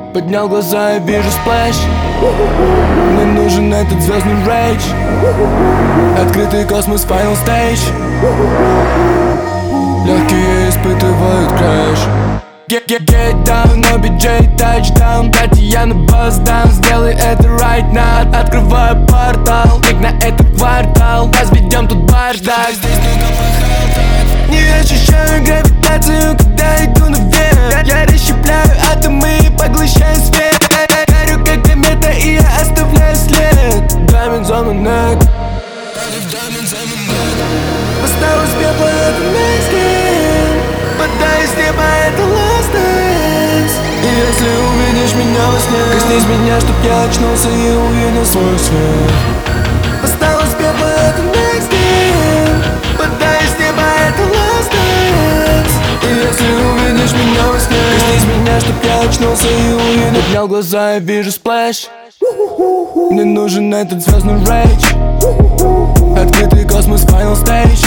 Поднял глаза и вижу сплэш. Мне нужен этот звездный рейдж. Открытый космос, final stage. Легкие испытывают крэш. Get down, OBJ, touchdown. Кстати, я на босс даун. Сделай это right now. Открываю портал, клик на этот квартал. Разведем тут бардак. Не ощущаю гравитацию, когда иду наверх. Я расщепляю атомы и поглощаю свет. Горю как комета, и я оставляю след. Diamonds on my neck. Восстал из пепла, это next game. Подай с неба, это last dance. И если увидишь меня во сне, коснись меня, чтоб я очнулся и увидел свой свет. Восстал из пепла, это next game. Подай с неба, это last dance. И если увидишь меня во сне, коснись меня, чтоб я очнулся и увидел. Поднял глаза и вижу сплэш. Мне нужен этот звездный рейдж. Открытый космос, final stage.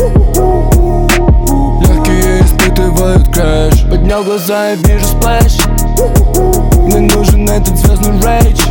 Легкие испытывают крэш. Поднял глаза и вижу сплэш. Мне нужен этот звездный рейдж.